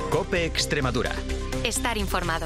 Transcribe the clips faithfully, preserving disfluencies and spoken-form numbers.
COPE Extremadura. Estar informado.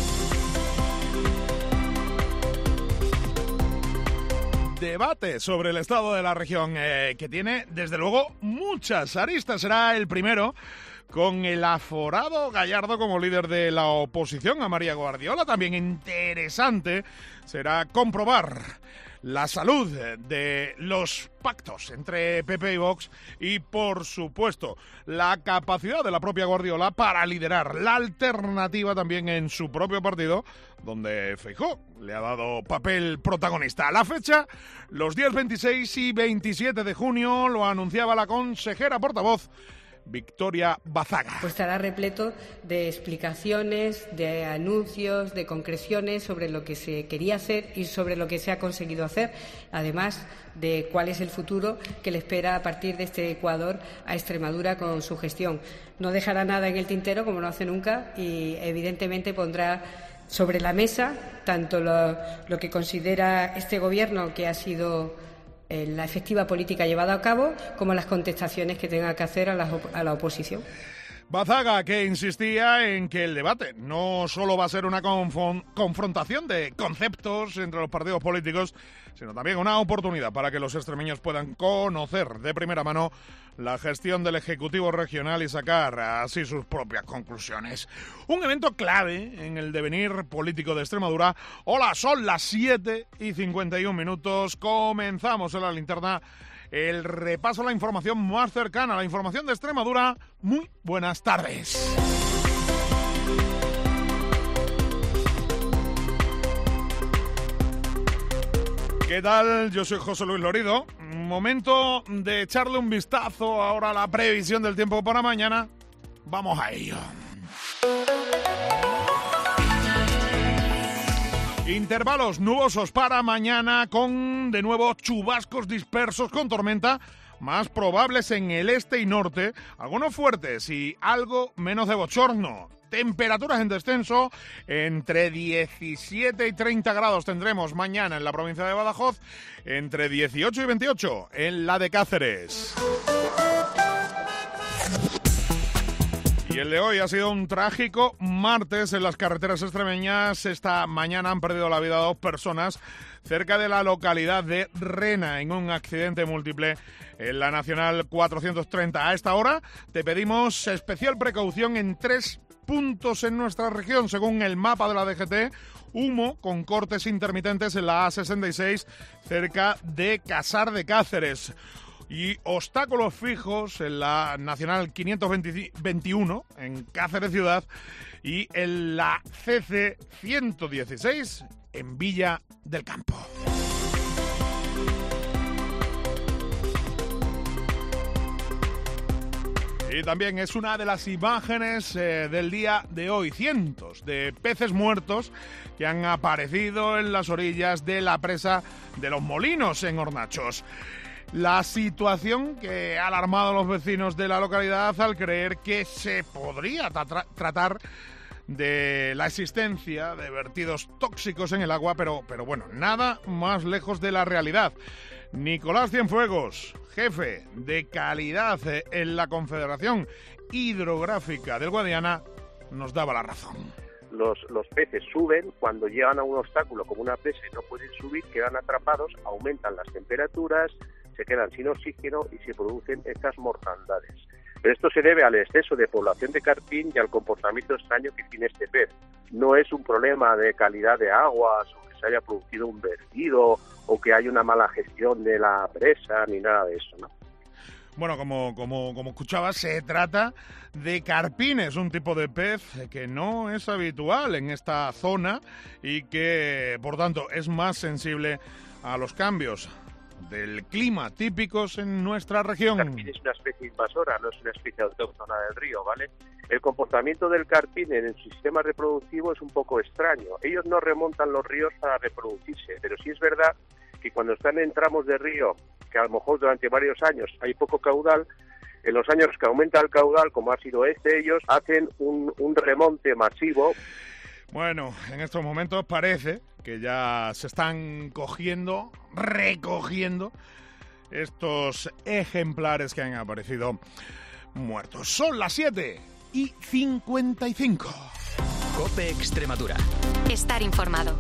Debate sobre el estado de la región, eh, que tiene, desde luego, muchas aristas. Será el primero con el aforado Gallardo como líder de la oposición a María Guardiola. También interesante será comprobar la salud de los pactos entre P P y Vox y, por supuesto, la capacidad de la propia Guardiola para liderar la alternativa también en su propio partido, donde Feijóo le ha dado papel protagonista. A la fecha, los días veintiséis y veintisiete de junio, lo anunciaba la consejera portavoz Victoria Bazaga. Pues estará repleto de explicaciones, de anuncios, de concreciones sobre lo que se quería hacer y sobre lo que se ha conseguido hacer, además de cuál es el futuro que le espera a partir de este Ecuador a Extremadura con su gestión. No dejará nada en el tintero, como no hace nunca, y evidentemente pondrá sobre la mesa tanto lo, lo que considera este Gobierno que ha sido la efectiva política llevada a cabo, como las contestaciones que tenga que hacer a la, a la oposición. Bazaga, que insistía en que el debate no solo va a ser una confon- confrontación de conceptos entre los partidos políticos, sino también una oportunidad para que los extremeños puedan conocer de primera mano la gestión del Ejecutivo regional y sacar así sus propias conclusiones. Un evento clave en el devenir político de Extremadura. Hola, son las siete y cincuenta y un minutos. Comenzamos en la linterna el repaso a la información más cercana, la información de Extremadura. Muy buenas tardes. ¿Qué tal? Yo soy José Luis Lorido. Momento de echarle un vistazo ahora a la previsión del tiempo para mañana. Vamos a ello. Intervalos nubosos para mañana con, de nuevo, chubascos dispersos con tormenta, más probables en el este y norte, algunos fuertes y algo menos de bochorno. Temperaturas en descenso, entre diecisiete y treinta grados tendremos mañana en la provincia de Badajoz, entre dieciocho y veintiocho en la de Cáceres. Y el de hoy ha sido un trágico martes en las carreteras extremeñas. Esta mañana han perdido la vida dos personas cerca de la localidad de Rena en un accidente múltiple en la Nacional cuatrocientos treinta. A esta hora te pedimos especial precaución en tres puntos en nuestra región, según el mapa de la D G T. Humo con cortes intermitentes en la A sesenta y seis cerca de Casar de Cáceres. Y obstáculos fijos en la Nacional quinientos veintiuno en Cáceres Ciudad y en la C C ciento dieciséis en Villa del Campo. Y también es una de las imágenes eh, del día de hoy. Cientos de peces muertos que han aparecido en las orillas de la presa de Los Molinos en Hornachos. La situación que ha alarmado a los vecinos de la localidad al creer que se podría tra- tratar de la existencia de vertidos tóxicos en el agua, pero, pero bueno, nada más lejos de la realidad. Nicolás Cienfuegos, jefe de calidad en la Confederación Hidrográfica del Guadiana, nos daba la razón. Los, los peces suben, cuando llegan a un obstáculo como una presa y no pueden subir, quedan atrapados, aumentan las temperaturas, se quedan sin oxígeno y se producen estas mortandades. Pero esto se debe al exceso de población de carpín y al comportamiento extraño que tiene este pez. No es un problema de calidad de aguas o que se haya producido un vertido o que haya una mala gestión de la presa ni nada de eso, ¿no? Bueno, como, como, como escuchabas, se trata de carpines, un tipo de pez que no es habitual en esta zona y que, por tanto, es más sensible a los cambios del clima típicos en nuestra región. El carpín es una especie invasora, no es una especie autóctona del río, ¿vale? El comportamiento del carpín en el sistema reproductivo es un poco extraño. Ellos no remontan los ríos para reproducirse, pero sí es verdad que cuando están en tramos de río, que a lo mejor durante varios años hay poco caudal, en los años que aumenta el caudal, como ha sido este, ellos hacen un, un remonte masivo. Bueno, en estos momentos parece que ya se están cogiendo, recogiendo estos ejemplares que han aparecido muertos. Son las siete y cincuenta y cinco. COPE Extremadura. Estar informado.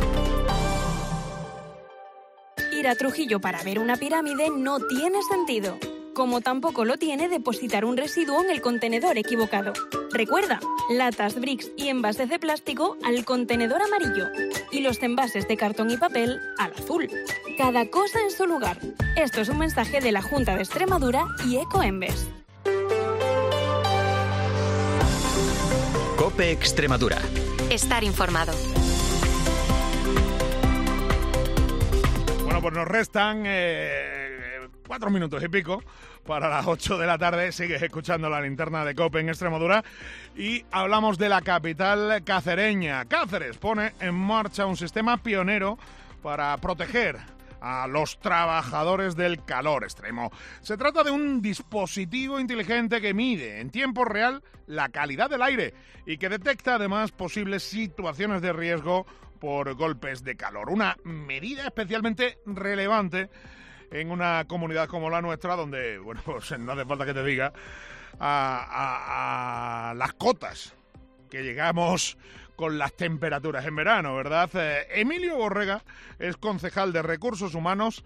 Ir a Trujillo para ver una pirámide no tiene sentido, como tampoco lo tiene depositar un residuo en el contenedor equivocado. Recuerda, latas, bricks y envases de plástico al contenedor amarillo y los envases de cartón y papel al azul. Cada cosa en su lugar. Esto es un mensaje de la Junta de Extremadura y Ecoembes. COPE Extremadura. Estar informado. Bueno, pues nos restan eh, cuatro minutos y pico para las ocho de la tarde. Sigues escuchando la linterna de COPE en Extremadura y hablamos de la capital cacereña. Cáceres pone en marcha un sistema pionero para proteger a los trabajadores del calor extremo. Se trata de un dispositivo inteligente que mide en tiempo real la calidad del aire y que detecta además posibles situaciones de riesgo por golpes de calor. Una medida especialmente relevante en una comunidad como la nuestra, donde, bueno, pues no hace falta que te diga, a, a, a las cotas que llegamos con las temperaturas en verano, ¿verdad? Eh, Emilio Borrega es concejal de Recursos Humanos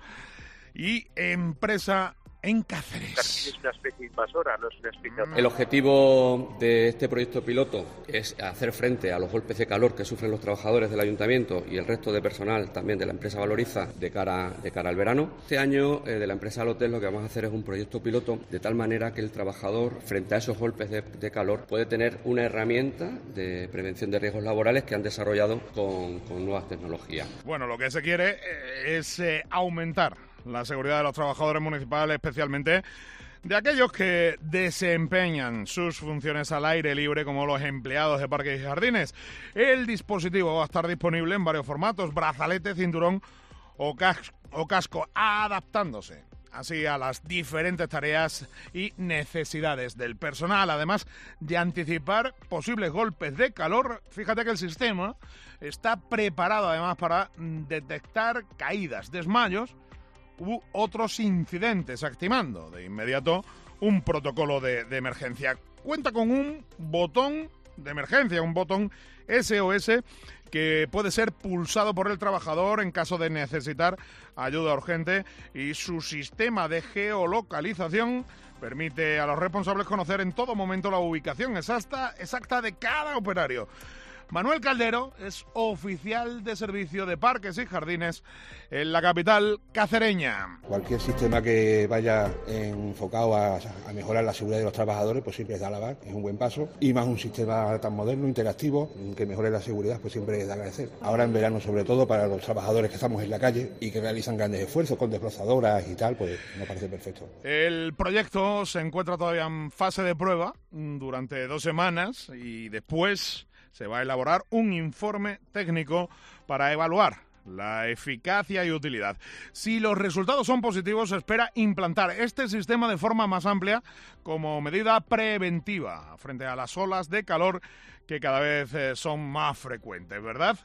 y empresa en Cáceres. Es una especie invasora, no es una especie... El objetivo de este proyecto piloto es hacer frente a los golpes de calor que sufren los trabajadores del ayuntamiento y el resto de personal también de la empresa Valoriza de cara, de cara al verano. Este año eh, de la empresa Lotel lo que vamos a hacer es un proyecto piloto de tal manera que el trabajador frente a esos golpes de, de calor puede tener una herramienta de prevención de riesgos laborales que han desarrollado con, con nuevas tecnologías. Bueno, lo que se quiere eh, es eh, aumentar la seguridad de los trabajadores municipales, especialmente de aquellos que desempeñan sus funciones al aire libre, como los empleados de parques y jardines. El dispositivo va a estar disponible en varios formatos: brazalete, cinturón o, cas- o casco, adaptándose así a las diferentes tareas y necesidades del personal, además de anticipar posibles golpes de calor. Fíjate que el sistema está preparado además para detectar caídas, desmayos u otros incidentes, activando de inmediato un protocolo de, de emergencia. Cuenta con un botón de emergencia, un botón S O S que puede ser pulsado por el trabajador en caso de necesitar ayuda urgente, y su sistema de geolocalización permite a los responsables conocer en todo momento la ubicación exacta, exacta de cada operario. Manuel Caldero es oficial de servicio de parques y jardines en la capital cacereña. Cualquier sistema que vaya enfocado a, a mejorar la seguridad de los trabajadores, pues siempre es de alabar, es un buen paso. Y más un sistema tan moderno, interactivo, que mejore la seguridad, pues siempre es de agradecer. Ahora en verano, sobre todo para los trabajadores que estamos en la calle y que realizan grandes esfuerzos con desplazadoras y tal, pues me parece perfecto. El proyecto se encuentra todavía en fase de prueba durante dos semanas y después se va a elaborar un informe técnico para evaluar la eficacia y utilidad. Si los resultados son positivos, se espera implantar este sistema de forma más amplia como medida preventiva frente a las olas de calor que cada vez eh, son más frecuentes, ¿verdad?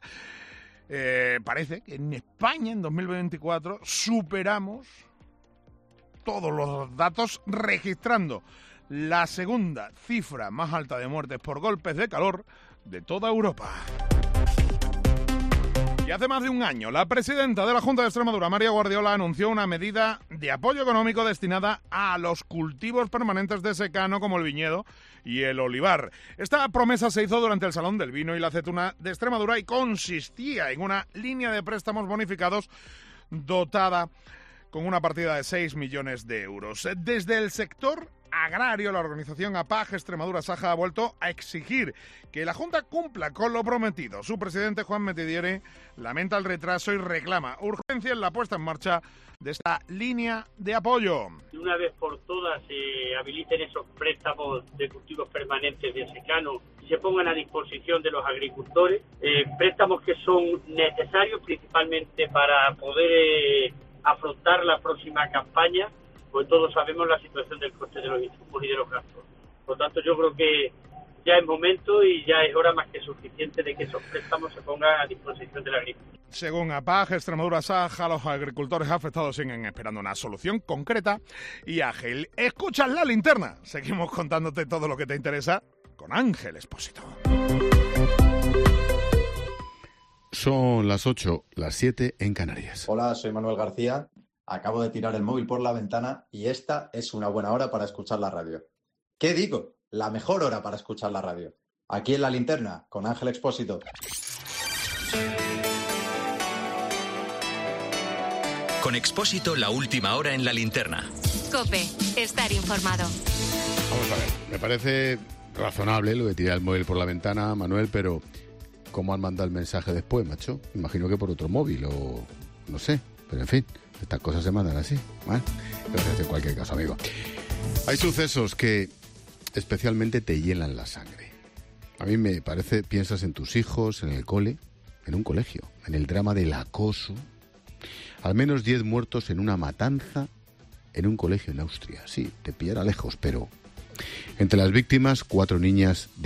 Eh, parece que en España en dos mil veinticuatro superamos todos los datos, registrando la segunda cifra más alta de muertes por golpes de calor de toda Europa. Y hace más de un año, la presidenta de la Junta de Extremadura, María Guardiola, anunció una medida de apoyo económico destinada a los cultivos permanentes de secano como el viñedo y el olivar. Esta promesa se hizo durante el Salón del Vino y la Aceituna de Extremadura y consistía en una línea de préstamos bonificados dotada con una partida de seis millones de euros. Desde el sector agrario, la organización APAG Extremadura Saja ha vuelto a exigir que la Junta cumpla con lo prometido. Su presidente, Juan Metidieri, lamenta el retraso y reclama urgencia en la puesta en marcha de esta línea de apoyo. Una vez por todas se habiliten esos préstamos de cultivos permanentes de secano y se pongan a disposición de los agricultores, eh, préstamos que son necesarios principalmente para poder eh, afrontar la próxima campaña, pues todos sabemos la situación del coste de los insumos y de los gastos. Por lo tanto, yo creo que ya es momento y ya es hora más que suficiente de que esos préstamos se pongan a disposición del agricultor. Según APAG Extremadura Saja, los agricultores afectados siguen esperando una solución concreta y ágil. Escuchas la linterna. Seguimos contándote todo lo que te interesa con Ángel Expósito. Son las ocho, las siete en Canarias. Hola, soy Manuel García. Acabo de tirar el móvil por la ventana y esta es una buena hora para escuchar la radio. ¿Qué digo? La mejor hora para escuchar la radio. Aquí en La Linterna, con Ángel Expósito. Con Expósito, la última hora en La Linterna. COPE, estar informado. Vamos a ver, me parece razonable lo de tirar el móvil por la ventana, Manuel, pero ¿cómo han mandado el mensaje después, macho? Imagino que por otro móvil o no sé, pero en fin, estas cosas se mandan así, ¿vale? Gracias en cualquier caso, amigo. Hay sucesos que especialmente te hielan la sangre. A mí me parece, piensas en tus hijos, en el cole, en un colegio, en el drama del acoso. Al menos diez muertos en una matanza en un colegio en Austria. Sí, te pillará lejos, pero entre las víctimas, cuatro niñas de